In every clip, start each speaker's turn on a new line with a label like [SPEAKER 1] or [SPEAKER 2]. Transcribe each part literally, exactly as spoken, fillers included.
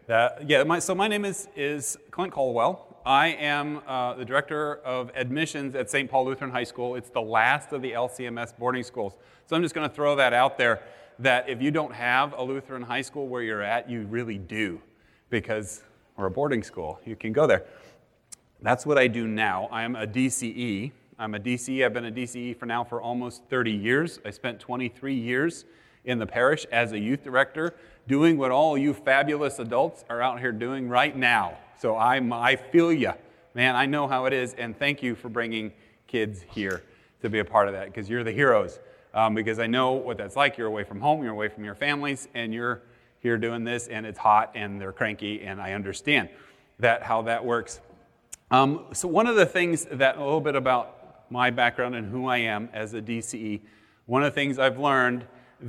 [SPEAKER 1] That, yeah, my, so my name is, is Clint Caldwell. I am uh, the Director of Admissions at Saint Paul Lutheran High School. It's the last of the L C M S boarding schools. So I'm just going to throw that out there, that if you don't have a Lutheran high school where you're at, you really do, because we're a boarding school. You can go there. That's what I do now. I am a D C E. I'm a D C E. I've been a D C E for now for almost thirty years. I spent twenty-three years in the parish as a youth director, doing what all you fabulous adults are out here doing right now. So I'm, I feel you. Man, I know how it is, and thank you for bringing kids here to be a part of that, because you're the heroes. Um, because I know what that's like. You're away from home, you're away from your families, and you're here doing this, and it's hot, and they're cranky, and I understand that how that works. Um, so one of the things that, a little bit about my background and who I am as a D C E, one of the things I've learned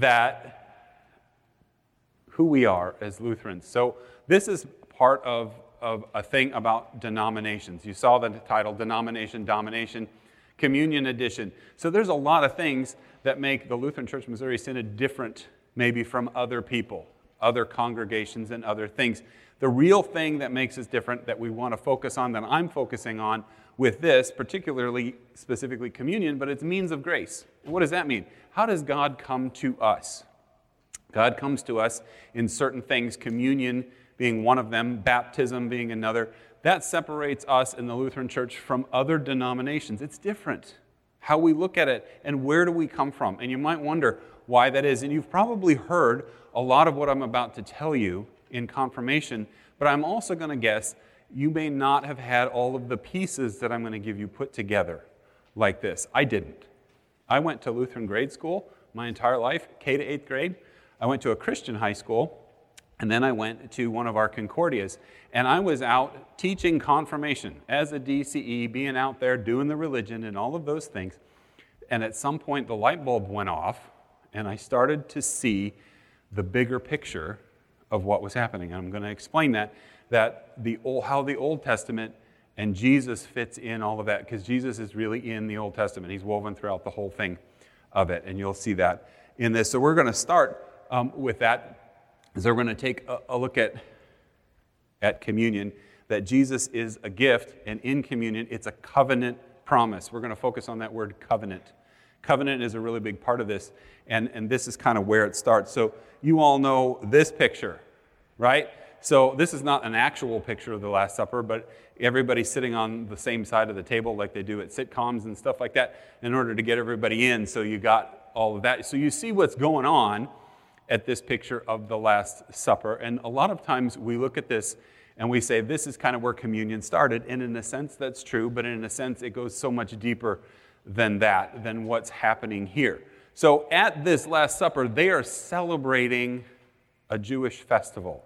[SPEAKER 1] that who we are as Lutherans. So this is part of, of a thing about denominations. You saw the title, Denomination, Domination, Communion Edition. So there's a lot of things that make the Lutheran Church Missouri Synod different maybe from other people, other congregations and other things. The real thing that makes us different that we want to focus on, that I'm focusing on with this, particularly specifically communion, but it's means of grace. And what does that mean? How does God come to us? God comes to us in certain things, communion being one of them, baptism being another. That separates us in the Lutheran Church from other denominations. It's different how we look at it and where do we come from. And you might wonder why that is. And you've probably heard a lot of what I'm about to tell you in confirmation, but I'm also going to guess you may not have had all of the pieces that I'm going to give you put together like this. I didn't. I went to Lutheran grade school my entire life, K to eighth grade. I went to a Christian high school, and then I went to one of our Concordias. And I was out teaching confirmation as a D C E, being out there doing the religion and all of those things. And at some point, the light bulb went off, and I started to see the bigger picture of what was happening. And I'm going to explain that, that the old, how the Old Testament and Jesus fits in all of that, because Jesus is really in the Old Testament. He's woven throughout the whole thing of it, and you'll see that in this. So we're going to start um, with that, so we're going to take a, a look at, at communion, that Jesus is a gift, and in communion, it's a covenant promise. We're going to focus on that word covenant. Covenant is a really big part of this, and, and this is kind of where it starts. So you all know this picture, right? So this is not an actual picture of the Last Supper, but everybody's sitting on the same side of the table like they do at sitcoms and stuff like that in order to get everybody in, so you got all of that. So you see what's going on at this picture of the Last Supper, and a lot of times we look at this and we say this is kind of where communion started, and in a sense that's true, but in a sense it goes so much deeper than that, than what's happening here. So at this Last Supper, they are celebrating a Jewish festival.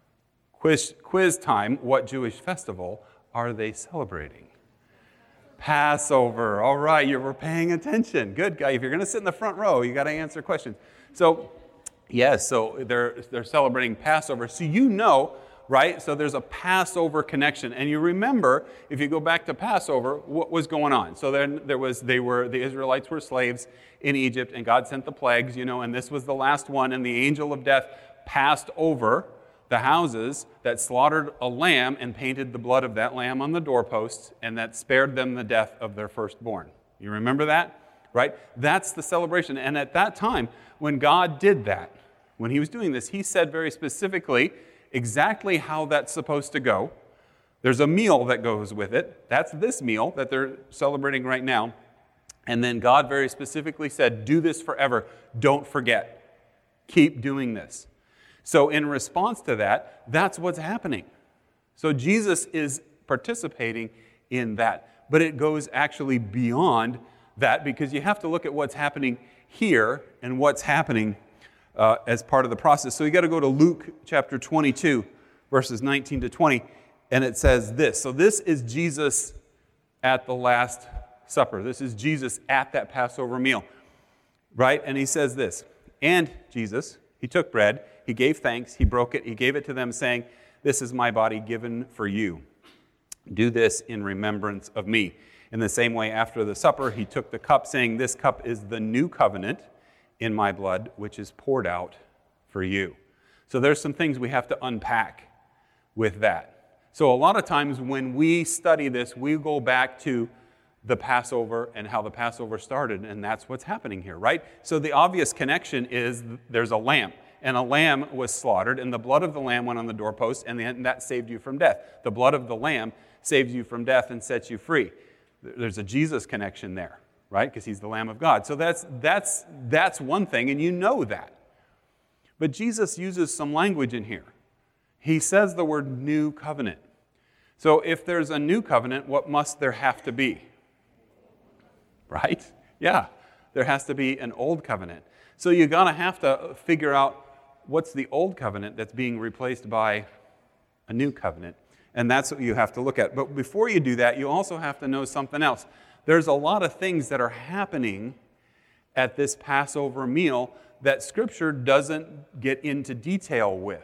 [SPEAKER 1] Quiz, quiz time, what Jewish festival are they celebrating? Passover. All right, you were paying attention. Good guy. If you're going to sit in the front row, you got to answer questions. So, yes, so they're they're celebrating Passover. So you know, right? So there's a Passover connection, and you remember if you go back to Passover, what was going on? So then there was they were the Israelites were slaves in Egypt, and God sent the plagues, you know, and this was the last one, and the angel of death passed over the houses that slaughtered a lamb and painted the blood of that lamb on the doorposts, and that spared them the death of their firstborn. You remember that? Right? That's the celebration. And at that time, when God did that, when he was doing this, he said very specifically exactly how that's supposed to go. There's a meal that goes with it. That's this meal that they're celebrating right now. And then God very specifically said, do this forever. Don't forget. Keep doing this. So in response to that, that's what's happening. So Jesus is participating in that. But it goes actually beyond that, because you have to look at what's happening here and what's happening uh, as part of the process. So you got to go to Luke chapter twenty-two, verses nineteen to twenty, and it says this. So this is Jesus at the Last Supper. This is Jesus at that Passover meal, right? And he says this, and Jesus, he took bread, he gave thanks, he broke it, he gave it to them, saying, this is my body given for you. Do this in remembrance of me. In the same way, after the supper, he took the cup, saying, this cup is the new covenant in my blood, which is poured out for you. So there's some things we have to unpack with that. So a lot of times when we study this, we go back to the Passover and how the Passover started, and that's what's happening here, right? So the obvious connection is there's a lamb, and a lamb was slaughtered, and the blood of the lamb went on the doorpost, and that saved you from death. The blood of the lamb saves you from death and sets you free. There's a Jesus connection there, right? Because he's the Lamb of God. So that's that's that's one thing, and you know that. But Jesus uses some language in here. He says the word new covenant. So if there's a new covenant, what must there have to be? Right? Yeah, there has to be an old covenant. So you're going to have to figure out what's the old covenant that's being replaced by a new covenant. And that's what you have to look at. But before you do that, you also have to know something else. There's a lot of things that are happening at this Passover meal that Scripture doesn't get into detail with.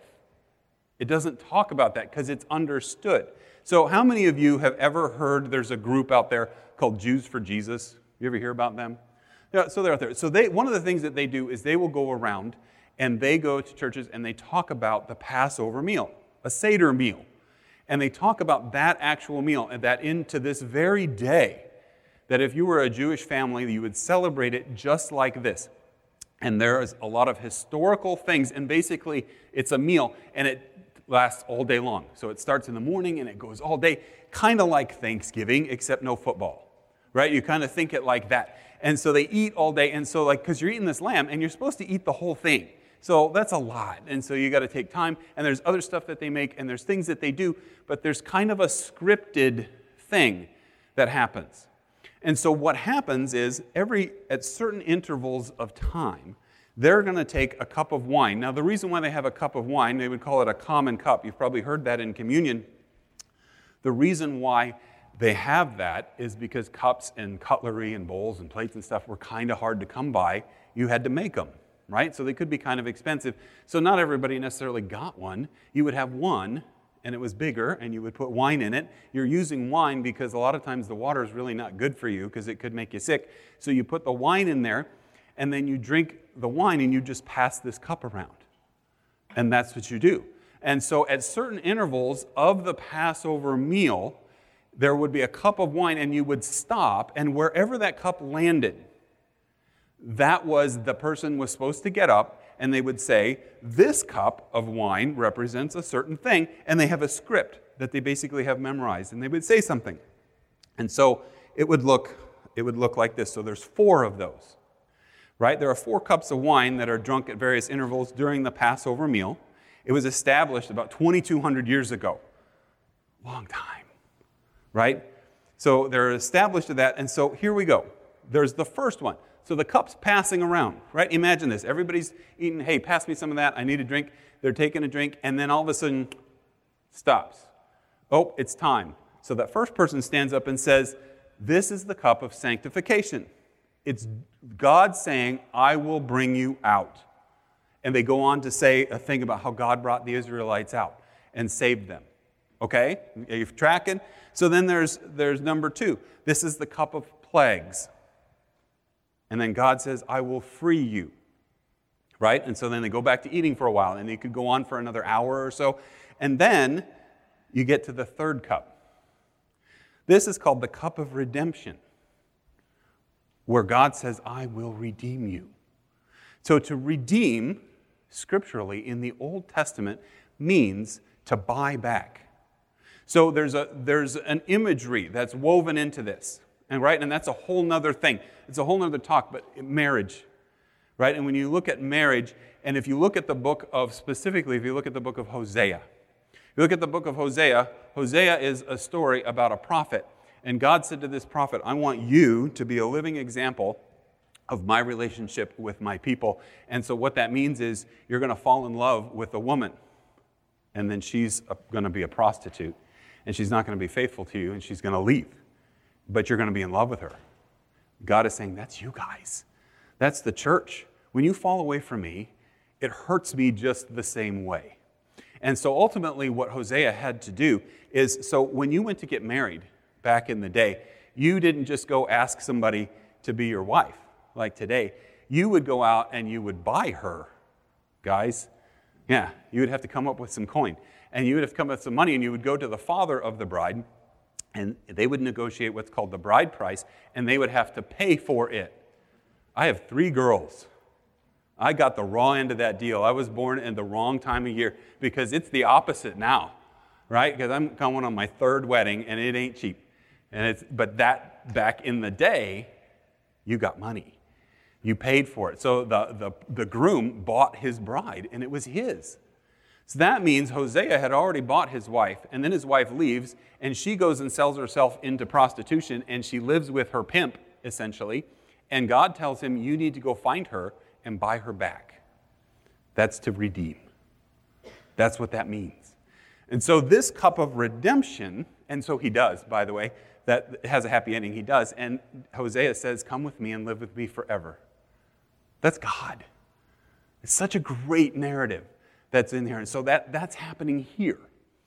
[SPEAKER 1] It doesn't talk about that because it's understood. So how many of you have ever heard there's a group out there called Jews for Jesus? You ever hear about them? Yeah, so they're out there. So they, one of the things that they do is they will go around and they go to churches and they talk about the Passover meal, a Seder meal. And they talk about that actual meal and that into this very day, that if you were a Jewish family, you would celebrate it just like this. And there is a lot of historical things, and basically it's a meal, and it lasts all day long. So it starts in the morning and it goes all day, kind of like Thanksgiving, except no football, right? You kind of think it like that. And so they eat all day, and so like, because you're eating this lamb, and you're supposed to eat the whole thing. So that's a lot, and so you got to take time, and there's other stuff that they make, and there's things that they do, but there's kind of a scripted thing that happens. And so what happens is, every at certain intervals of time, they're going to take a cup of wine. Now, the reason why they have a cup of wine, they would call it a common cup. You've probably heard that in communion. The reason why they have that is because cups and cutlery and bowls and plates and stuff were kind of hard to come by. You had to make them, right? So they could be kind of expensive. So not everybody necessarily got one. You would have one, and it was bigger, and you would put wine in it. You're using wine because a lot of times the water is really not good for you because it could make you sick. So you put the wine in there, and then you drink the wine, and you just pass this cup around. And that's what you do. And so at certain intervals of the Passover meal, there would be a cup of wine, and you would stop, and wherever that cup landed, that was the person was supposed to get up, and they would say, this cup of wine represents a certain thing, and they have a script that they basically have memorized, and they would say something. And so it would look, it would look like this. So there's four of those, right? There are four cups of wine that are drunk at various intervals during the Passover meal. It was established about twenty-two hundred years ago. Long time, right? So they're established to that, and so here we go. There's the first one. So the cup's passing around, right? Imagine this. Everybody's eating, hey, pass me some of that. I need a drink. They're taking a drink, and then all of a sudden, stops. Oh, it's time. So that first person stands up and says, this is the cup of sanctification. It's God saying, I will bring you out. And they go on to say a thing about how God brought the Israelites out and saved them. Okay? Are you tracking? So then there's, there's number two. This is the cup of plagues. And then God says, I will free you, right? And so then they go back to eating for a while, and they could go on for another hour or so. And then you get to the third cup. This is called the cup of redemption, where God says, I will redeem you. So to redeem, scripturally, in the Old Testament, means to buy back. So there's a there's an imagery that's woven into this. And right, and that's a whole nother thing. It's a whole nother talk, but marriage, right? And when you look at marriage, and if you look at the book of, specifically, if you look at the book of Hosea, you look at the book of Hosea, Hosea is a story about a prophet. And God said to this prophet, I want you to be a living example of my relationship with my people. And so what that means is you're going to fall in love with a woman, and then she's going to be a prostitute, and she's not going to be faithful to you, and she's going to leave. But you're going to be in love with her. God is saying, that's you guys. That's the church. When you fall away from me, it hurts me just the same way. And so ultimately what Hosea had to do is, so when you went to get married back in the day, you didn't just go ask somebody to be your wife like today. You would go out and you would buy her, guys. Yeah, you would have to come up with some coin. and you would have come with some money, and you would go to the father of the bride, and they would negotiate what's called the bride price, and they would have to pay for it. I have three girls. I got the raw end of that deal. I was born in the wrong time of year, because it's the opposite now, right? Because I'm going on my third wedding, and it ain't cheap. And it's but that back in the day, you got money. You paid for it. So the, the, the groom bought his bride, and it was his. So that means Hosea had already bought his wife, and then his wife leaves, and she goes and sells herself into prostitution, and she lives with her pimp, essentially. And God tells him, you need to go find her and buy her back. That's to redeem. That's what that means. And so this cup of redemption, and so he does, by the way, that has a happy ending, he does. And Hosea says, come with me and live with me forever. That's God. It's such a great narrative that's in here. And so that, that's happening here.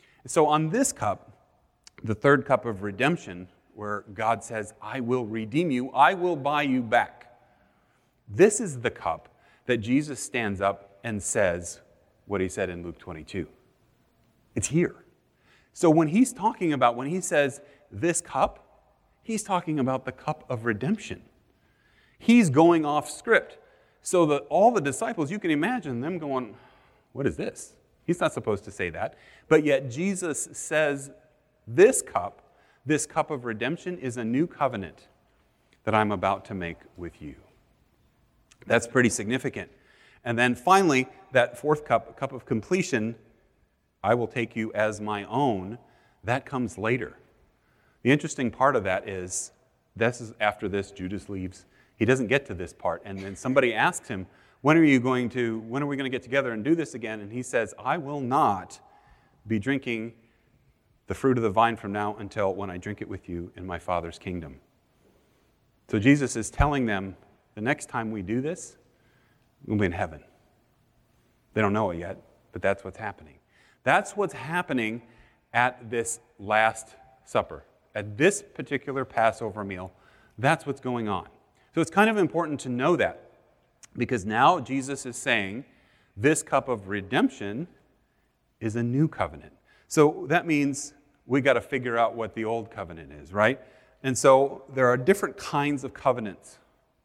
[SPEAKER 1] So on this cup, the third cup of redemption, where God says, I will redeem you, I will buy you back. This is the cup that Jesus stands up and says what he said in Luke twenty-two. It's here. So when he's talking about, when he says this cup, he's talking about the cup of redemption. He's going off script. So that all the disciples, you can imagine them going, what is this? He's not supposed to say that. But yet Jesus says this cup, this cup of redemption is a new covenant that I'm about to make with you. That's pretty significant. And then finally, that fourth cup, cup of completion, I will take you as my own, that comes later. The interesting part of that is, this is after this, Judas leaves. He doesn't get to this part. And then somebody asks him, when are you going to, when are we going to get together and do this again? And he says, I will not be drinking the fruit of the vine from now until when I drink it with you in my Father's kingdom. So Jesus is telling them, the next time we do this, we'll be in heaven. They don't know it yet, but that's what's happening. That's what's happening at this Last Supper. At this particular Passover meal, that's what's going on. So it's kind of important to know that, because now Jesus is saying this cup of redemption is a new covenant. So that means we got to figure out what the old covenant is, right? And so there are different kinds of covenants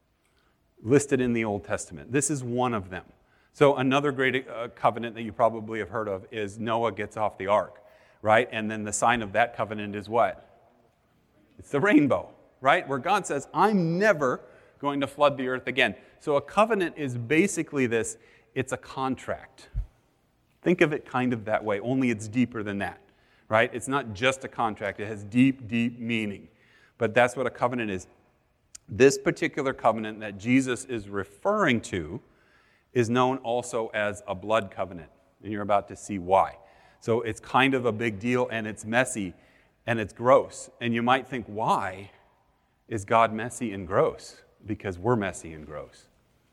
[SPEAKER 1] listed in the Old Testament. This is one of them. So another great uh, covenant that you probably have heard of is Noah gets off the ark, right? And then the sign of that covenant is what? It's the rainbow, right? Where God says, I'm never going to flood the earth again. So a covenant is basically this, it's a contract. Think of it kind of that way, only it's deeper than that, right? It's not just a contract, it has deep, deep meaning. But that's what a covenant is. This particular covenant that Jesus is referring to is known also as a blood covenant, and you're about to see why. So it's kind of a big deal, and it's messy, and it's gross. And you might think, why is God messy and gross? Because we're messy and gross.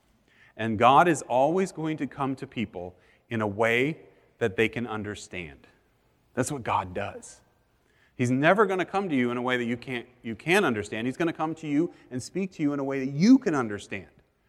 [SPEAKER 1] And God is always going to come to people in a way that they can understand. That's what God does. He's never going to come to you in a way that you can't you can understand. He's going to come to you and speak to you in a way that you can understand.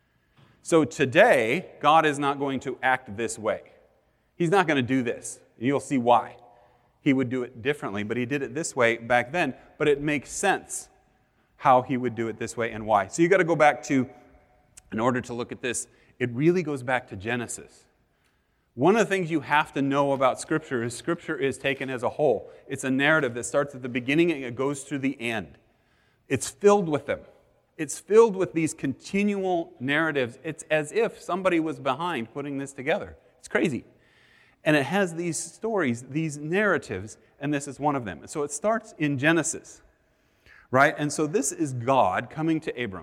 [SPEAKER 1] So today, God is not going to act this way. He's not going to do this. You'll see why. He would do it differently, but he did it this way back then. But it makes sense how he would do it this way and why. So you got to go back to, in order to look at this, it really goes back to Genesis. One of the things you have to know about Scripture is Scripture is taken as a whole. It's a narrative that starts at the beginning and it goes through the end. It's filled with them. It's filled with these continual narratives. It's as if somebody was behind putting this together. It's crazy. And it has these stories, these narratives, and this is one of them. So it starts in Genesis, right? And so this is God coming to Abram.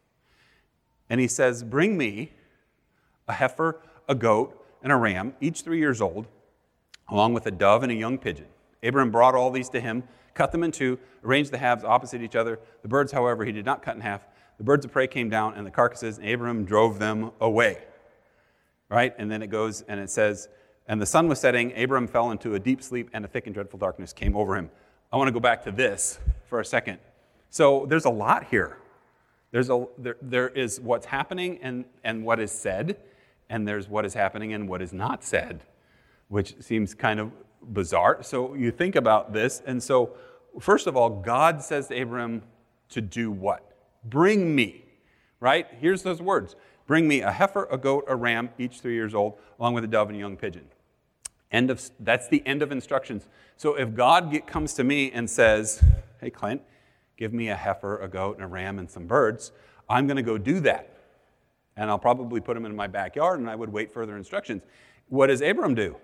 [SPEAKER 1] And he says, bring me a heifer, a goat, and a ram, each three years old, along with a dove and a young pigeon. Abram brought all these to him, cut them in two, arranged the halves opposite each other. The birds, however, he did not cut in half. The birds of prey came down, and the carcasses, and Abram drove them away. Right? And then it goes, and it says, and the sun was setting, Abram fell into a deep sleep, and a thick and dreadful darkness came over him. I want to go back to this for a second. So there's a lot here. There's a there, there is what's happening and, and what is said, and there's what is happening and what is not said, which seems kind of bizarre. So you think about this. And so, first of all, God says to Abram to do what? Bring me, right? Here's those words. Bring me a heifer, a goat, a ram, each three years old, along with a dove and a young pigeon. End of, that's the end of instructions. So if God get, comes to me and says, hey, Clint, give me a heifer, a goat, and a ram, and some birds, I'm going to go do that. And I'll probably put them in my backyard, and I would wait further instructions. What does Abram do?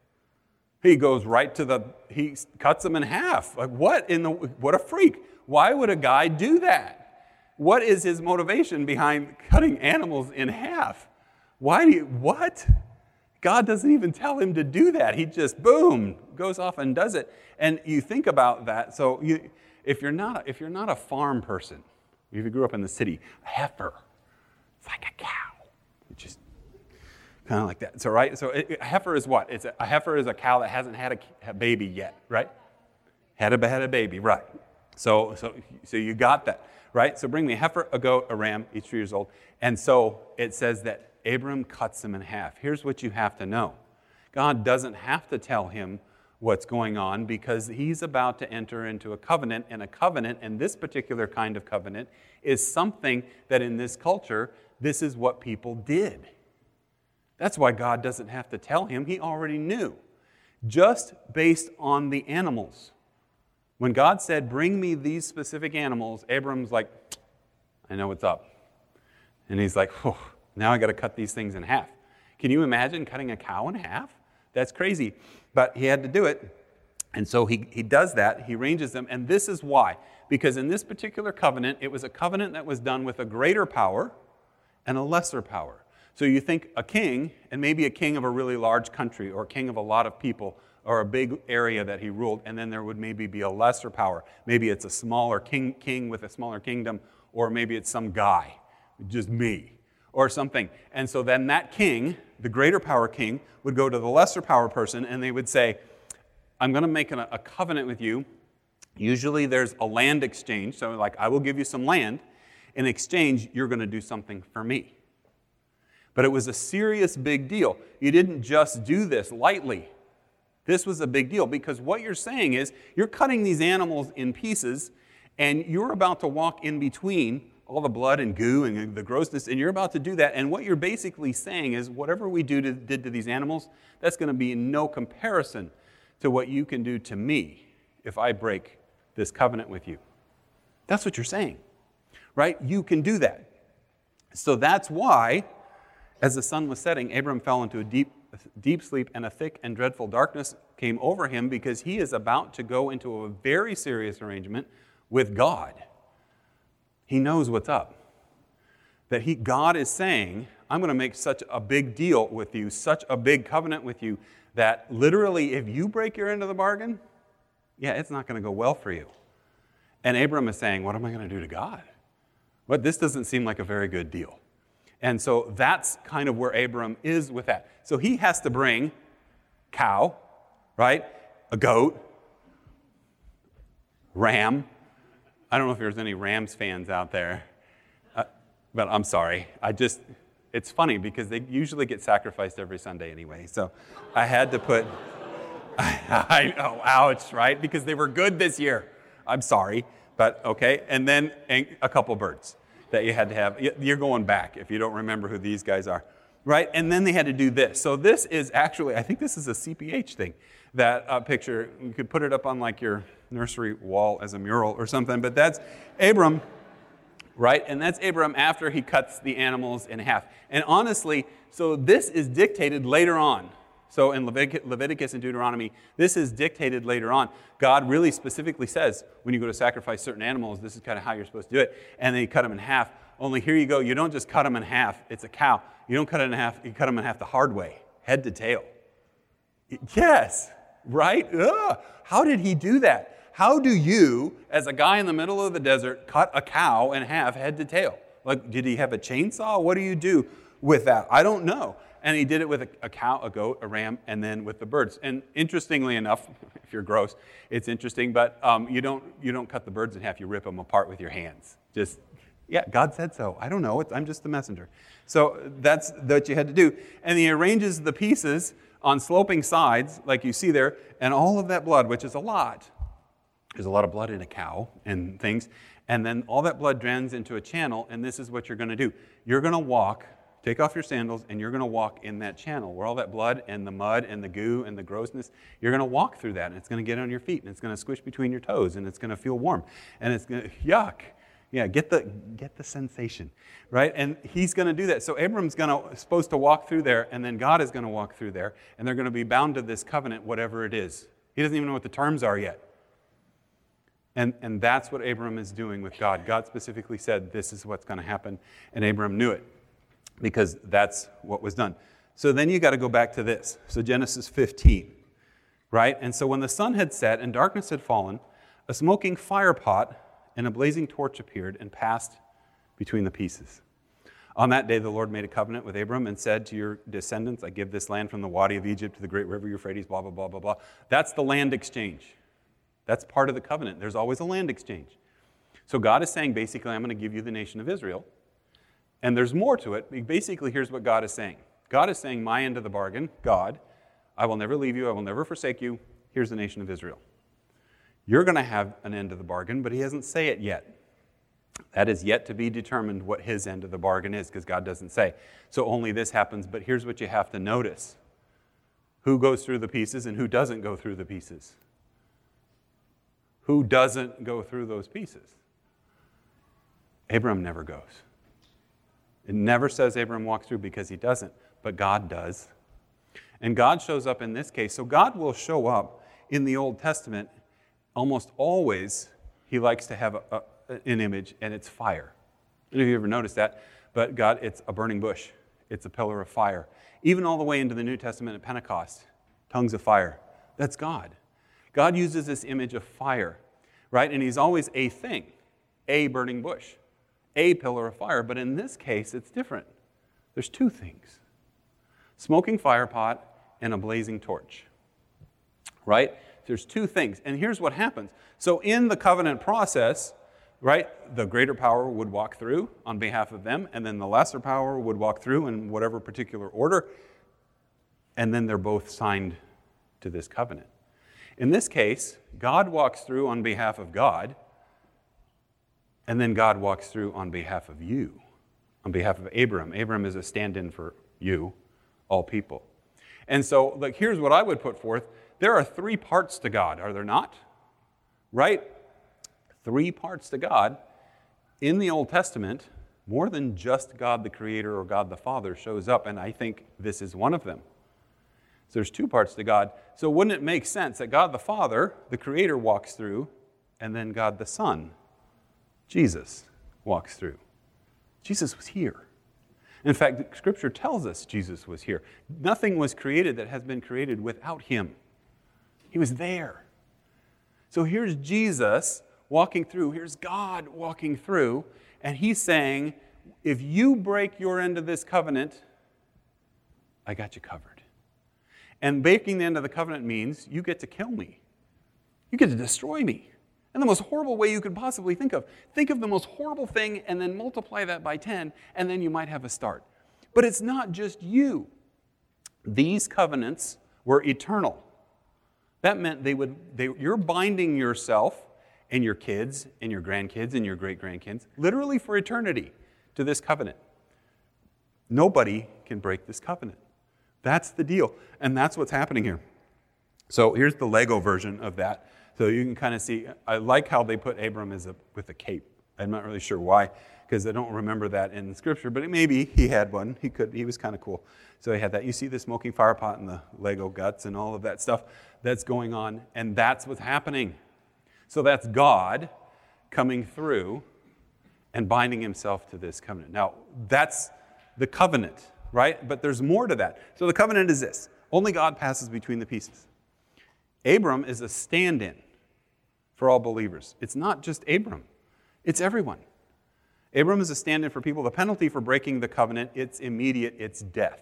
[SPEAKER 1] He goes right to the, he cuts them in half. Like, what in the, what a freak. Why would a guy do that? What is his motivation behind cutting animals in half? Why do you, what? God doesn't even tell him to do that. He just, boom, goes off and does it. And you think about that. So you, if you're not, if you're not a farm person, if you grew up in the city, a heifer, it's like a cow. It just kind of like that. So, right? So a heifer is what? It's a, a heifer is a cow that hasn't had a, a baby yet, right? Had a, had a baby, right. So, so, so you got that. Right? So bring me a heifer, a goat, a ram, each three years old. And so it says that Abram cuts them in half. Here's what you have to know. God doesn't have to tell him what's going on because he's about to enter into a covenant, and a covenant, and this particular kind of covenant, is something that in this culture, this is what people did. That's why God doesn't have to tell him. He already knew. Just based on the animals. When God said, bring me these specific animals, Abram's like, I know what's up. And he's like, oh, now I got to cut these things in half. Can you imagine cutting a cow in half? That's crazy. But he had to do it. And so he, he does that. He arranges them. And this is why. Because in this particular covenant, it was a covenant that was done with a greater power and a lesser power. So you think a king, and maybe a king of a really large country or a king of a lot of people, or a big area that he ruled, and then there would maybe be a lesser power. Maybe it's a smaller king, king with a smaller kingdom, or maybe it's some guy, just me, or something. And so then that king, the greater power king, would go to the lesser power person, and they would say, I'm going to make a, a covenant with you. Usually there's a land exchange, so like, I will give you some land. In exchange, you're going to do something for me. But it was a serious big deal. You didn't just do this lightly. This was a big deal because what you're saying is you're cutting these animals in pieces and you're about to walk in between all the blood and goo and the grossness, and you're about to do that. And what you're basically saying is whatever we do to, did to these animals, that's going to be in no comparison to what you can do to me if I break this covenant with you. That's what you're saying, right? You can do that. So that's why, as the sun was setting, Abram fell into a deep deep sleep, and a thick and dreadful darkness came over him because he is about to go into a very serious arrangement with God. He knows what's up. That he, God is saying, I'm going to make such a big deal with you, such a big covenant with you, that literally if you break your end of the bargain, yeah, it's not going to go well for you. And Abram is saying, what am I going to do to God? But this doesn't seem like a very good deal. And so that's kind of where Abram is with that. So he has to bring cow, right? A goat, ram. I don't know if there's any Rams fans out there, uh, but I'm sorry. I just, it's funny because they usually get sacrificed every Sunday anyway. So I had to put, I know, ouch, right? Because they were good this year. I'm sorry, but okay. And then a couple birds that you had to have. You're going back if you don't remember who these guys are, right? And then they had to do this. So this is actually, I think this is a C P H thing, that uh, picture. You could put it up on like your nursery wall as a mural or something, but that's Abram, right? And that's Abram after he cuts the animals in half. And honestly, so this is dictated later on. So in Leviticus and Deuteronomy, this is dictated later on. God really specifically says, when you go to sacrifice certain animals, this is kind of how you're supposed to do it. And then you cut them in half. Only here you go, you don't just cut them in half. It's a cow. You don't cut it in half, you cut them in half the hard way, head to tail. Yes, right? Ugh. How did he do that? How do you, as a guy in the middle of the desert, cut a cow in half, head to tail? Like, did he have a chainsaw? What do you do with that? I don't know. And he did it with a, a cow, a goat, a ram, and then with the birds. And interestingly enough, if you're gross, it's interesting, but um, you don't you don't cut the birds in half. You rip them apart with your hands. Just, yeah, God said so. I don't know. It's, I'm just the messenger. So that's what you had to do. And he arranges the pieces on sloping sides, like you see there, and all of that blood, which is a lot, there's a lot of blood in a cow and things, and then all that blood drains into a channel, and this is what you're going to do. You're going to walk, take off your sandals, and you're going to walk in that channel where all that blood and the mud and the goo and the grossness, you're going to walk through that, and it's going to get on your feet, and it's going to squish between your toes, and it's going to feel warm, and it's going to, yuck. Yeah, get the get the sensation, right? And he's going to do that. So Abram's going to supposed to walk through there, and then God is going to walk through there, and they're going to be bound to this covenant, whatever it is. He doesn't even know what the terms are yet. And, and that's what Abram is doing with God. God specifically said, this is what's going to happen, and Abram knew it because that's what was done. So then you got to go back to this. So Genesis fifteen, right? And so when the sun had set and darkness had fallen, a smoking fire pot and a blazing torch appeared and passed between the pieces. On that day, the Lord made a covenant with Abram and said to your descendants, I give this land from the Wadi of Egypt to the great river Euphrates, blah, blah, blah, blah, blah. That's the land exchange. That's part of the covenant. There's always a land exchange. So God is saying, basically, I'm going to give you the nation of Israel. And there's more to it. Basically, here's what God is saying. God is saying, my end of the bargain, God, I will never leave you. I will never forsake you. Here's the nation of Israel. You're going to have an end of the bargain, but he doesn't say it yet. That is yet to be determined what his end of the bargain is, because God doesn't say. So only this happens, but here's what you have to notice. Who goes through the pieces and who doesn't go through the pieces? Who doesn't go through those pieces? Abram never goes. It never says Abram walks through because he doesn't, but God does. And God shows up in this case. So God will show up in the Old Testament. Almost always, he likes to have a, a, an image, and it's fire. I don't know if you ever noticed that, but God, it's a burning bush. It's a pillar of fire. Even all the way into the New Testament at Pentecost, tongues of fire. That's God. God uses this image of fire, right? And he's always a thing, a burning bush, a pillar of fire. But in this case, it's different. There's two things. Smoking fire pot and a blazing torch, right? There's two things. And here's what happens. So in the covenant process, right, the greater power would walk through on behalf of them, and then the lesser power would walk through in whatever particular order, and then they're both signed to this covenant. In this case, God walks through on behalf of God, and then God walks through on behalf of you, on behalf of Abram. Abram is a stand-in for you, all people. And so, like, here's what I would put forth. There are three parts to God, are there not? Right? Three parts to God. In the Old Testament, more than just God the Creator or God the Father shows up, and I think this is one of them. So there's two parts to God. So wouldn't it make sense that God the Father, the Creator, walks through, and then God the Son, Jesus, walks through? Jesus was here. In fact, Scripture tells us Jesus was here. Nothing was created that has been created without him. He was there. So here's Jesus walking through. Here's God walking through. And he's saying, if you break your end of this covenant, I got you covered. And breaking the end of the covenant means you get to kill me. You get to destroy me. In the most horrible way you could possibly think of. Think of the most horrible thing and then multiply that by ten, and then you might have a start. But it's not just you. These covenants were eternal. That meant they would, they, you're binding yourself and your kids and your grandkids and your great-grandkids, literally for eternity, to this covenant. Nobody can break this covenant. That's the deal. And that's what's happening here. So here's the Lego version of that. So you can kind of see, I like how they put Abram as a, with a cape. I'm not really sure why, because I don't remember that in Scripture, but maybe he had one. He could. He was kind of cool. So he had that. You see the smoking fire pot and the Lego guts and all of that stuff that's going on, and that's what's happening. So that's God coming through and binding himself to this covenant. Now, that's the covenant, right? But there's more to that. So the covenant is this. Only God passes between the pieces. Abram is a stand-in for all believers. It's not just Abram. It's everyone. Abram is a stand-in for people. The penalty for breaking the covenant, it's immediate, it's death.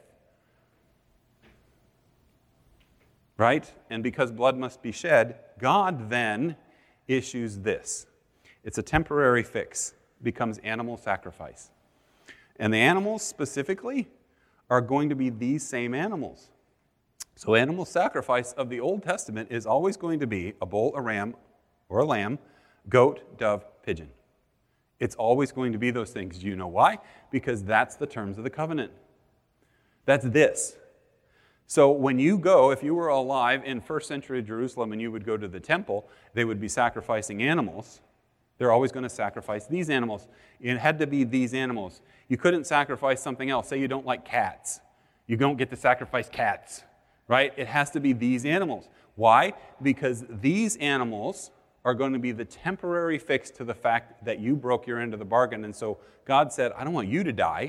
[SPEAKER 1] Right? And because blood must be shed, God then issues this. It's a temporary fix. It becomes animal sacrifice. And the animals specifically are going to be these same animals. So animal sacrifice of the Old Testament is always going to be a bull, a ram, or a lamb, goat, dove, pigeon. It's always going to be those things. Do you know why? Because that's the terms of the covenant. That's this. So when you go, if you were alive in first century Jerusalem and you would go to the temple, they would be sacrificing animals. They're always going to sacrifice these animals. It had to be these animals. You couldn't sacrifice something else. Say you don't like cats. You don't get to sacrifice cats, right? It has to be these animals. Why? Because these animals are going to be the temporary fix to the fact that you broke your end of the bargain. And so God said, I don't want you to die.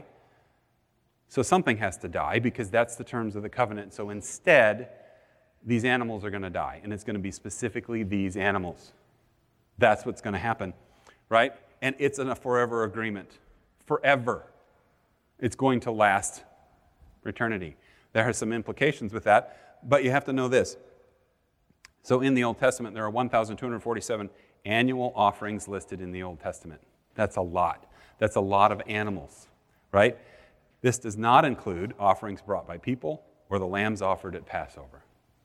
[SPEAKER 1] So something has to die because that's the terms of the covenant. So instead, these animals are going to die. And it's going to be specifically these animals. That's what's going to happen, right? And it's in a forever agreement. Forever. It's going to last for eternity. There are some implications with that, but you have to know this. So in the Old Testament, there are one thousand two hundred forty-seven annual offerings listed in the Old Testament. That's a lot. That's a lot of animals, right? This does not include offerings brought by people or the lambs offered at Passover.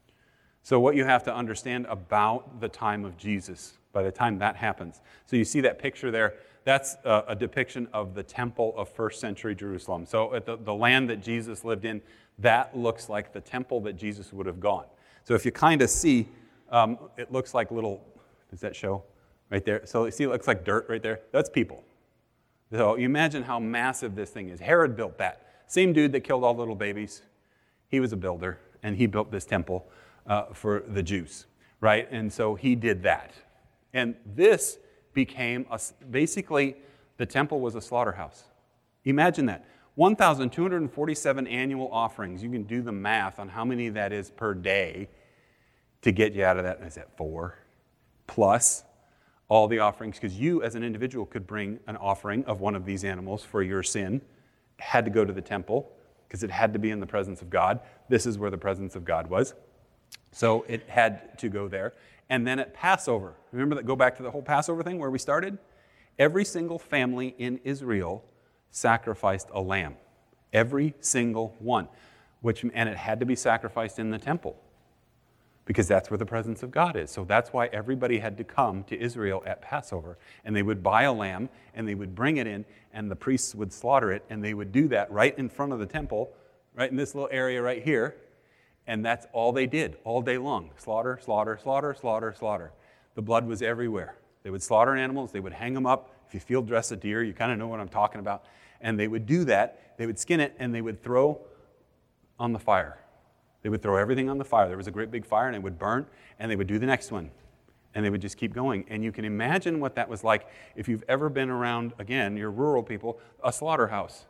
[SPEAKER 1] So what you have to understand about the time of Jesus, by the time that happens. So you see that picture there, that's a, a depiction of the temple of first century Jerusalem. So at the, the land that Jesus lived in, that looks like the temple that Jesus would have gone. So if you kind of see, um, it looks like little, does that show right there? So you see it looks like dirt right there? That's people. So you imagine how massive this thing is. Herod built that. Same dude that killed all the little babies. He was a builder, and he built this temple uh, for the Jews, right? And so he did that. And this became, a, basically, the temple was a slaughterhouse. Imagine that. one thousand two hundred forty-seven annual offerings. You can do the math on how many that is per day to get you out of that. Is that four? Plus all the offerings, because you as an individual could bring an offering of one of these animals for your sin. It had to go to the temple because it had to be in the presence of God. This is where the presence of God was. So it had to go there. And then at Passover, remember that, go back to the whole Passover thing where we started? Every single family in Israel sacrificed a lamb. Every single one. Which, and it had to be sacrificed in the temple because that's where the presence of God is. So that's why everybody had to come to Israel at Passover. And they would buy a lamb, and they would bring it in, and the priests would slaughter it, and they would do that right in front of the temple, right in this little area right here. And that's all they did all day long. Slaughter, slaughter, slaughter, slaughter, slaughter. The blood was everywhere. They would slaughter animals. They would hang them up. If you field dress a deer, you kind of know what I'm talking about. And they would do that. They would skin it, and they would throw on the fire. They would throw everything on the fire. There was a great big fire, and it would burn, and they would do the next one. And they would just keep going. And you can imagine what that was like if you've ever been around, again, you're rural people, a slaughterhouse.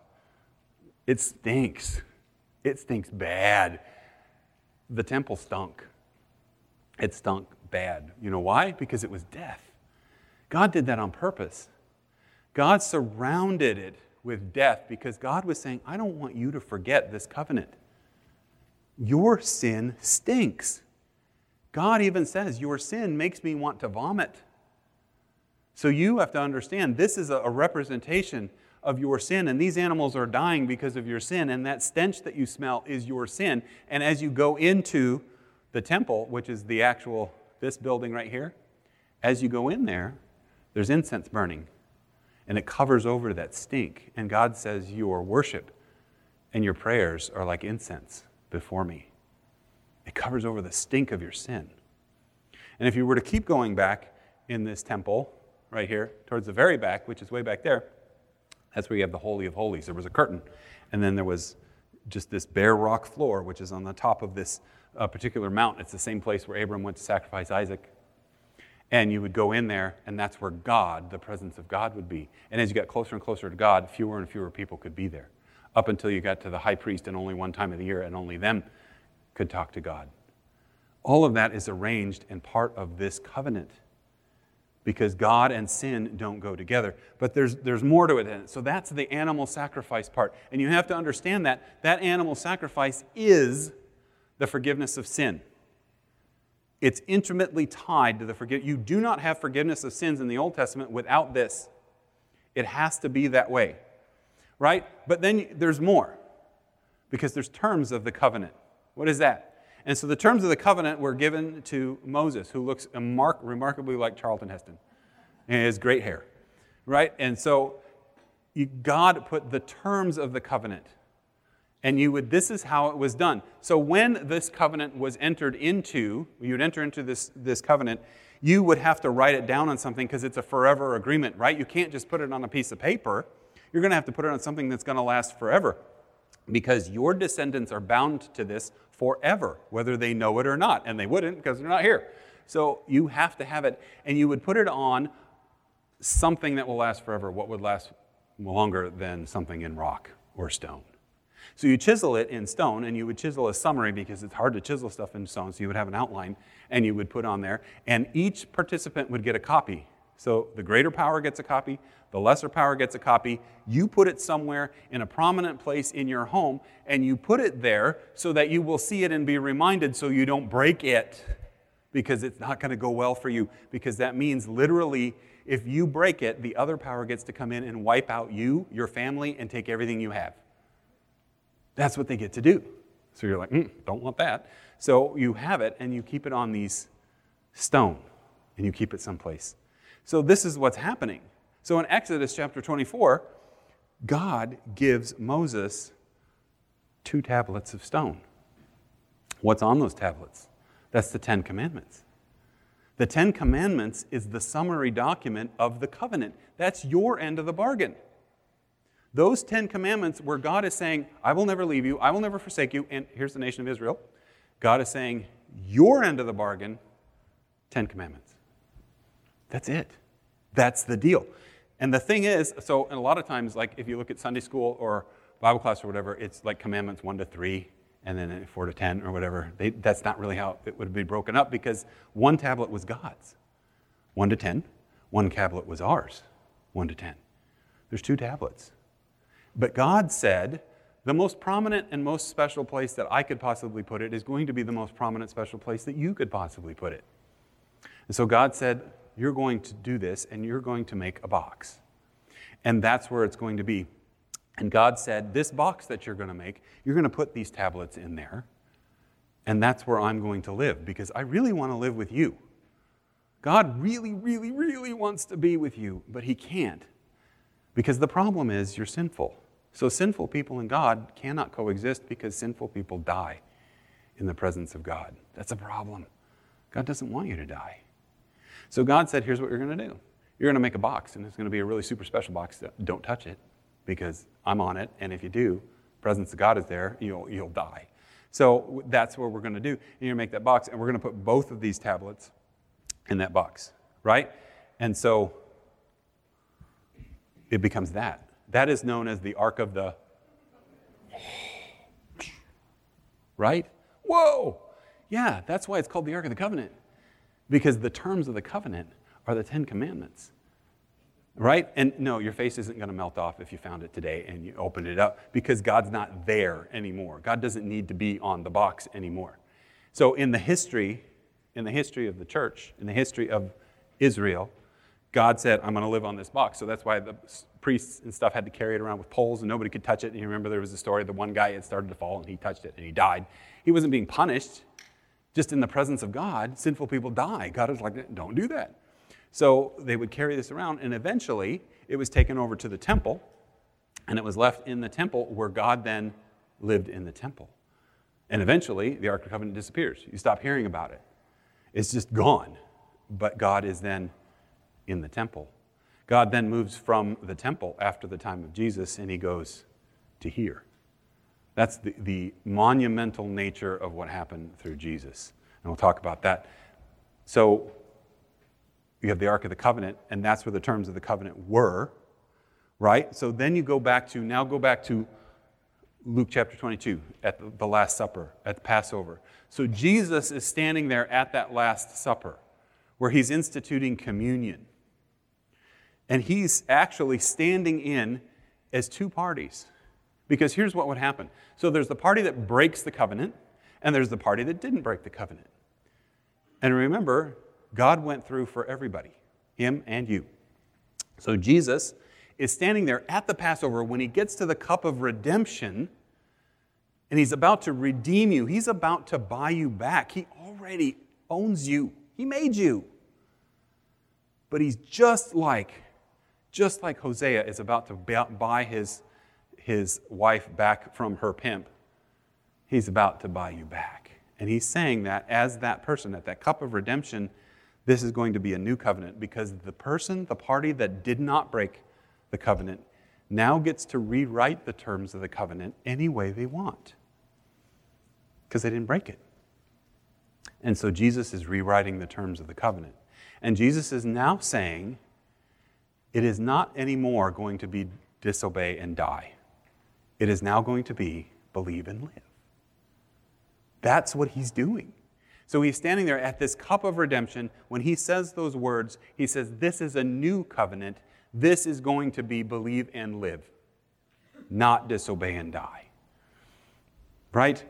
[SPEAKER 1] It stinks. It stinks bad. The temple stunk. It stunk bad. You know why? Because it was death. God did that on purpose. God surrounded it with death because God was saying, I don't want you to forget this covenant. Your sin stinks. God even says, your sin makes me want to vomit. So you have to understand, this is a representation of your sin, and these animals are dying because of your sin, and that stench that you smell is your sin. And as you go into the temple, which is the actual, this building right here, as you go in there, there's incense burning, and it covers over that stink. And God says, your worship and your prayers are like incense before me. It covers over the stink of your sin. And if you were to keep going back in this temple, right here, towards the very back, which is way back there, that's where you have the Holy of Holies. There was a curtain, and then there was just this bare rock floor, which is on the top of this uh, particular mountain. It's the same place where Abram went to sacrifice Isaac. And you would go in there, and that's where God, the presence of God, would be. And as you got closer and closer to God, fewer and fewer people could be there, up until you got to the high priest, and only one time of the year, and only them could talk to God. All of that is arranged and part of this covenant, because God and sin don't go together. But there's, there's more to it than it. So that's the animal sacrifice part. And you have to understand that that animal sacrifice is the forgiveness of sin. It's intimately tied to the forgiveness. You do not have forgiveness of sins in the Old Testament without this. It has to be that way, right? But then there's more, because there's terms of the covenant. What is that? And so the terms of the covenant were given to Moses, who looks remar- remarkably like Charlton Heston. And he has great hair, right? And so you, God put the terms of the covenant. And you would, this is how it was done. So when this covenant was entered into, you would enter into this, this covenant, you would have to write it down on something because it's a forever agreement, right? You can't just put it on a piece of paper. You're going to have to put it on something that's going to last forever because your descendants are bound to this forever, whether they know it or not. And they wouldn't because they're not here. So you have to have it, and you would put it on something that will last forever. What would last longer than something in rock or stone? So you chisel it in stone, and you would chisel a summary because it's hard to chisel stuff in stone, so you would have an outline, and you would put on there, and each participant would get a copy. So the greater power gets a copy, the lesser power gets a copy. You put it somewhere in a prominent place in your home, and you put it there so that you will see it and be reminded so you don't break it because it's not going to go well for you, because that means literally if you break it, the other power gets to come in and wipe out you, your family, and take everything you have. That's what they get to do. So you're like, mm, don't want that. So you have it, and you keep it on these stone, and you keep it someplace. So this is what's happening. So in Exodus chapter twenty-four, God gives Moses two tablets of stone. What's on those tablets? That's the Ten Commandments. The Ten Commandments is the summary document of the covenant. That's your end of the bargain. Those Ten Commandments where God is saying, I will never leave you, I will never forsake you, and here's the nation of Israel. God is saying, your end of the bargain, Ten Commandments. That's it. That's the deal. And the thing is, so a lot of times, like if you look at Sunday school or Bible class or whatever, it's like commandments one to three, and then four to ten or whatever. They, that's not really how it would be broken up because one tablet was God's. One to ten. One tablet was ours. One to ten. There's two tablets. But God said, the most prominent and most special place that I could possibly put it is going to be the most prominent special place that you could possibly put it. And so God said, you're going to do this, and you're going to make a box. And that's where it's going to be. And God said, this box that you're going to make, you're going to put these tablets in there, and that's where I'm going to live, because I really want to live with you. God really, really, really wants to be with you, but he can't. Because the problem is you're sinful. So sinful people and God cannot coexist because sinful people die in the presence of God. That's a problem. God doesn't want you to die. So God said, here's what you're going to do. You're going to make a box, and it's going to be a really super special box. That don't touch it because I'm on it, and if you do, the presence of God is there, you'll, you'll die. So that's what we're going to do. And you're going to make that box, and we're going to put both of these tablets in that box, right? And so it becomes that. That is known as the Ark of the... Right? Whoa! Yeah, that's why it's called the Ark of the Covenant. Because the terms of the covenant are the Ten Commandments. Right? And no, your face isn't going to melt off if you found it today and you opened it up because God's not there anymore. God doesn't need to be on the box anymore. So in the history, in the history of the church, in the history of Israel, God said, I'm going to live on this box. So that's why the priests and stuff had to carry it around with poles and nobody could touch it. And you remember there was a story, the one guy had started to fall and he touched it and he died. He wasn't being punished. Just in the presence of God, sinful people die. God is like, don't do that. So they would carry this around, and eventually it was taken over to the temple, and it was left in the temple where God then lived in the temple. And eventually the Ark of the Covenant disappears. You stop hearing about it. It's just gone. But God is then in the temple. God then moves from the temple after the time of Jesus, and he goes to here. That's the, the monumental nature of what happened through Jesus. And we'll talk about that. So you have the Ark of the Covenant, and that's where the terms of the covenant were, right? So then you go back to, now go back to Luke chapter twenty-two, at the, the Last Supper, at the Passover. So Jesus is standing there at that Last Supper, where he's instituting communion. And he's actually standing in as two parties. Because here's what would happen. So there's the party that breaks the covenant, and there's the party that didn't break the covenant. And remember, God went through for everybody, him and you. So Jesus is standing there at the Passover. When he gets to the cup of redemption, And he's about to redeem you. He's about to buy you back. He already owns you. He made you. But he's just like, just like Hosea is about to buy his, his wife back from her pimp. He's about to buy you back. And he's saying that as that person, at that cup of redemption, this is going to be a new covenant because the person, the party that did not break the covenant, now gets to rewrite the terms of the covenant any way they want because they didn't break it. And so Jesus is rewriting the terms of the covenant. And Jesus is now saying it is not anymore going to be disobey and die. It is now going to be believe and live. That's what he's doing. So he's standing there at this cup of redemption. When he says those words, he says, this is a new covenant. This is going to be believe and live, not disobey and die. Right?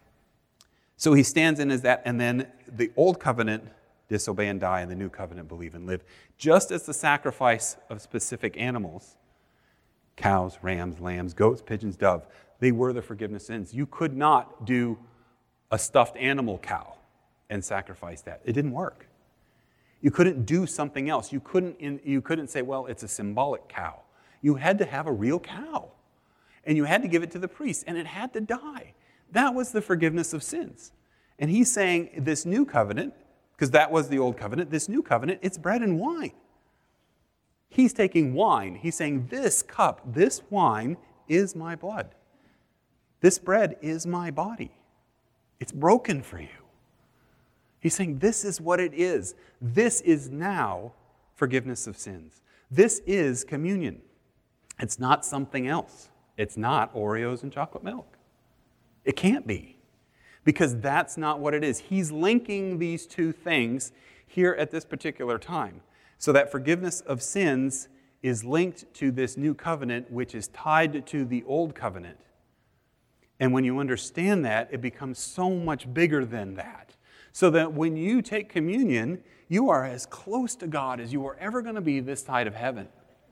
[SPEAKER 1] So he stands in as that, and then the old covenant, disobey and die, and the new covenant, believe and live. Just as the sacrifice of specific animals, cows, rams, lambs, goats, pigeons, dove, they were the forgiveness of sins. You could not do a stuffed animal cow and sacrifice that. It didn't work. You couldn't do something else. You couldn't, in, you couldn't say, well, it's a symbolic cow. You had to have a real cow. And you had to give it to the priest, and it had to die. That was the forgiveness of sins. And he's saying this new covenant, because that was the old covenant, this new covenant, it's bread and wine. He's taking wine. He's saying this cup, this wine is my blood. This bread is my body. It's broken for you. He's saying this is what it is. This is now forgiveness of sins. This is communion. It's not something else. It's not Oreos and chocolate milk. It can't be, because that's not what it is. He's linking these two things here at this particular time. So that forgiveness of sins is linked to this new covenant, which is tied to the old covenant. And when you understand that, it becomes so much bigger than that. So that when you take communion, you are as close to God as you are ever going to be this side of heaven.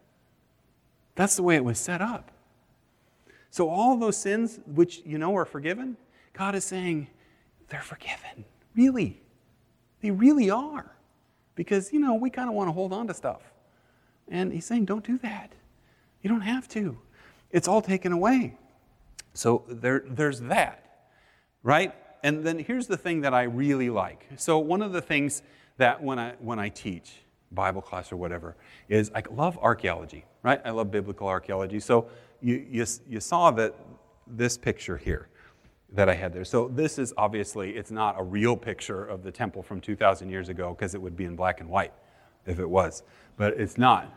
[SPEAKER 1] That's the way it was set up. So all those sins which you know are forgiven, God is saying, they're forgiven. Really. They really are. Because, you know, we kind of want to hold on to stuff. And he's saying, don't do that. You don't have to. It's all taken away. So there, there's that, right? And then here's the thing that I really like. So one of the things that when I when I teach Bible class or whatever is I love archaeology, right? I love biblical archaeology. So you you, you saw that this picture here that I had there. So this is obviously, it's not a real picture of the temple from two thousand years ago because it would be in black and white if it was, but it's not.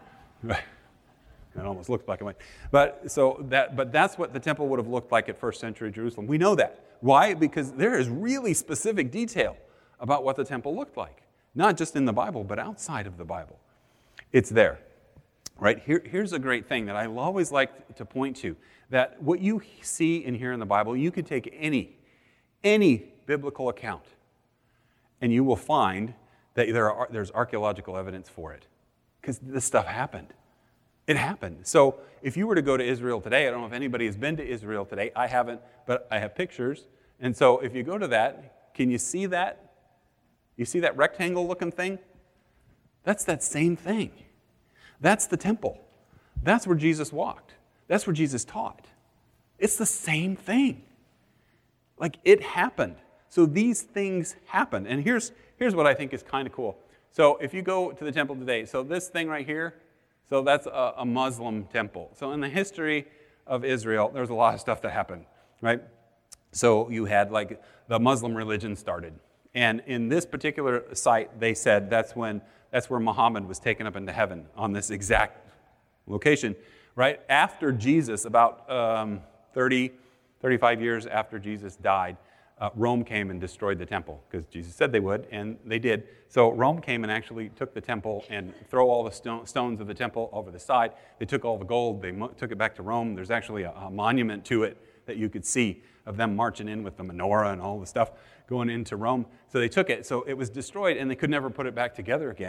[SPEAKER 1] It almost looks black and white. But so that, but that's what the temple would have looked like at first century Jerusalem. We know that. Why? Because there is really specific detail about what the temple looked like. Not just in the Bible, but outside of the Bible. It's there. Right? Here, here's a great thing that I always like to point to. That what you see and hear in the Bible, you could take any, any biblical account, and you will find that there are, there's archaeological evidence for it. Because this stuff happened. It happened. So if you were to go to Israel today, I don't know if anybody has been to Israel today. I haven't, but I have pictures. And so if you go to that, can you see that? You see that rectangle-looking thing? That's that same thing. That's the temple. That's where Jesus walked. That's where Jesus taught. It's the same thing. Like, it happened. So these things happened. And here's, here's what I think is kind of cool. So if you go to the temple today, so this thing right here, so that's a, a Muslim temple. So in the history of Israel, there's a lot of stuff that happened, right? So you had, like, the Muslim religion started. And in this particular site, they said that's when that's where Muhammad was taken up into heaven, on this exact location, right? After Jesus, about um, thirty, thirty-five years after Jesus died, uh, Rome came and destroyed the temple, because Jesus said they would, and they did. So Rome came and actually took the temple and throw all the stone, stones of the temple over the side. They took all the gold. They mo- took it back to Rome. There's actually a, a monument to it that you could see of them marching in with the menorah and all the stuff going into Rome. So they took it. So it was destroyed, and they could never put it back together again.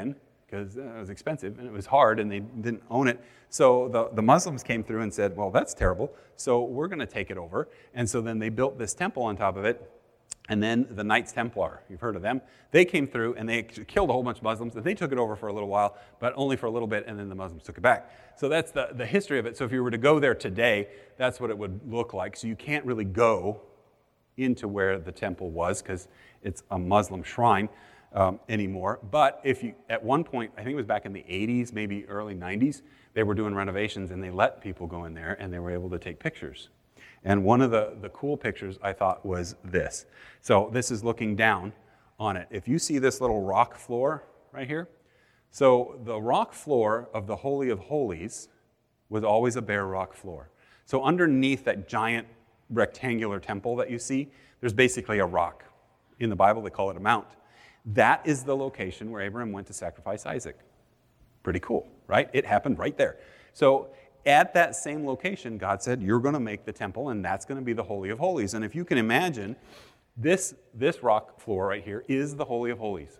[SPEAKER 1] because it was expensive and it was hard and they didn't own it. So the, the Muslims came through and said, well, that's terrible, so we're going to take it over. And so then they built this temple on top of it. And then the Knights Templar, you've heard of them, they came through and they killed a whole bunch of Muslims, and they took it over for a little while, but only for a little bit, and then the Muslims took it back. So that's the, the history of it. So if you were to go there today, that's what it would look like. So you can't really go into where the temple was because it's a Muslim shrine um, anymore. But if you, at one point, I think it was back in the eighties, maybe early nineties, they were doing renovations and they let people go in there and they were able to take pictures. And one of the, the cool pictures I thought was this. So this is looking down on it. If you see this little rock floor right here, so the rock floor of the Holy of Holies was always a bare rock floor. So underneath that giant rectangular temple that you see, there's basically a rock. In the Bible, they call it a mount. That is the location where Abraham went to sacrifice Isaac. Pretty cool, right? It happened right there. So at that same location, God said, you're going to make the temple, and that's going to be the Holy of Holies. And if you can imagine, this, this rock floor right here is the Holy of Holies.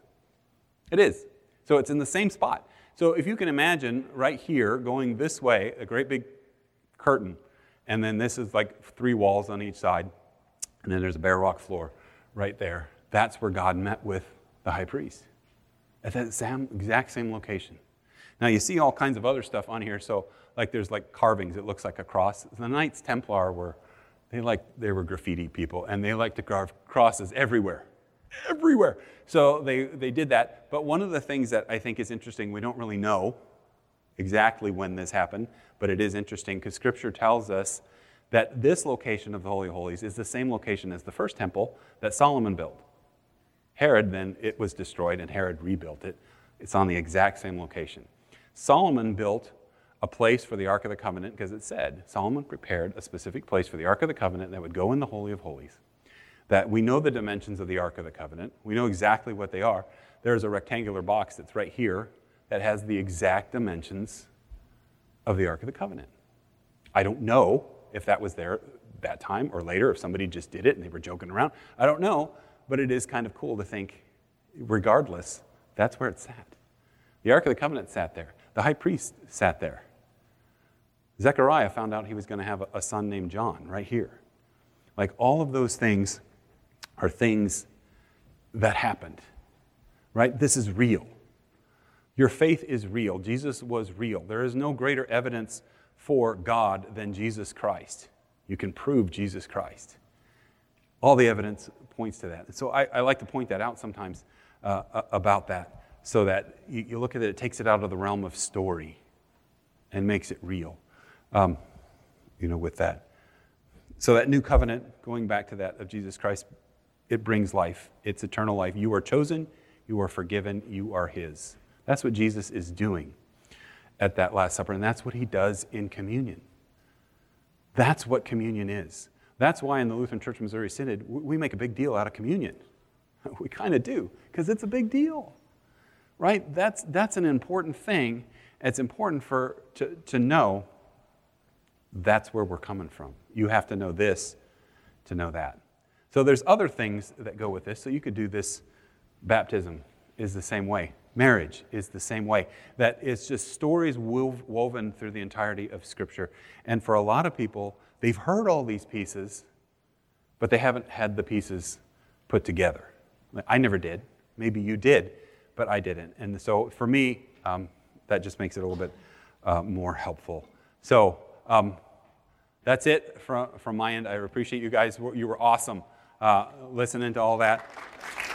[SPEAKER 1] It is. So it's in the same spot. So if you can imagine right here, going this way, a great big curtain, and then this is like three walls on each side, and then there's a bare rock floor right there. That's where God met with the high priest, at that same, exact same location. Now you see all kinds of other stuff on here. So like there's like carvings. It looks like a cross. The Knights Templar were, they like they were graffiti people, and they like to carve crosses everywhere, everywhere. So they they did that. But one of the things that I think is interesting, we don't really know exactly when this happened, but it is interesting because Scripture tells us that this location of the Holy of Holies is the same location as the first temple that Solomon built. Herod then, it was destroyed, and Herod rebuilt it. It's on the exact same location. Solomon built a place for the Ark of the Covenant because it said, Solomon prepared a specific place for the Ark of the Covenant that would go in the Holy of Holies. That we know the dimensions of the Ark of the Covenant. We know exactly what they are. There's a rectangular box that's right here that has the exact dimensions of the Ark of the Covenant. I don't know if that was there that time or later, if somebody just did it and they were joking around. I don't know, but it is kind of cool to think, regardless, that's where it sat. The Ark of the Covenant sat there. The high priest sat there. Zechariah found out he was going to have a son named John right here. Like all of those things are things that happened, right? This is real. Your faith is real. Jesus was real. There is no greater evidence for God than Jesus Christ. You can prove Jesus Christ. All the evidence points to that. So I, I like to point that out sometimes uh, about that, so that you, you look at it, it takes it out of the realm of story and makes it real, um, you know, with that. So that new covenant, going back to that of Jesus Christ, it brings life. It's eternal life. You are chosen, you are forgiven, you are His. That's what Jesus is doing at that Last Supper, and that's what He does in communion. That's what communion is. That's why in the Lutheran Church Missouri Synod, we make a big deal out of communion. We kind of do, because it's a big deal, right? That's, that's an important thing. It's important for to, to know that's where we're coming from. You have to know this to know that. So there's other things that go with this. So you could do this. Baptism is the same way. Marriage is the same way. That it's just stories wov- woven through the entirety of Scripture. And for a lot of people, they've heard all these pieces, but they haven't had the pieces put together. I never did. Maybe you did, but I didn't. And so for me, um, that just makes it a little bit uh, more helpful. So um, that's it from, from my end. I appreciate you guys. You were awesome uh, listening to all that.